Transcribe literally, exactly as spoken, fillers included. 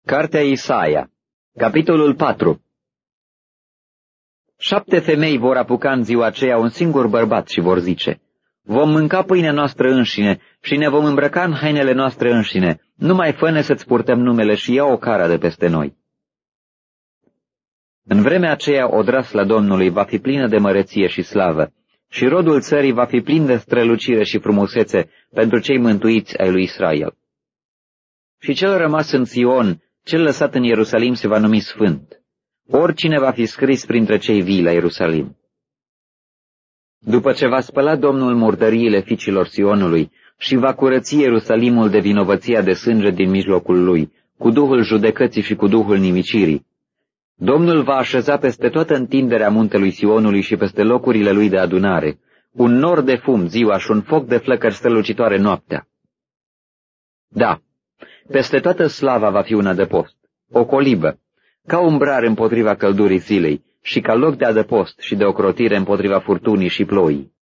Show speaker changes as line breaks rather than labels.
Cartea Isaia, capitolul patru. Șapte femei vor apuca în ziua aceea un singur bărbat și vor zice: vom mânca pâinea noastră înșine și ne vom îmbrăca în hainele noastre înșine, numai fă-ne să-ți purtăm numele și ia o cara de peste noi. În vremea aceea odrasla Domnului va fi plină de măreție și slavă, și rodul țării va fi plin de strălucire și frumusețe pentru cei mântuiți ai lui Israel. Și cel rămas în Sion, cel lăsat în Ierusalim, se va numi sfânt. Oricine va fi scris printre cei vii la Ierusalim. După ce va spăla Domnul murdăriile fiicilor Sionului și va curăți Ierusalimul de vinovăția de sânge din mijlocul lui, cu duhul judecății și cu duhul nimicirii, Domnul va așeza peste toată întinderea muntelui Sionului și peste locurile lui de adunare un nor de fum ziua și un foc de flăcări strălucitoare noaptea. Da, peste toată slava va fi un adăpost, o colibă, ca umbrar împotriva căldurii zilei și ca loc de adăpost și de ocrotire împotriva furtunii și ploii.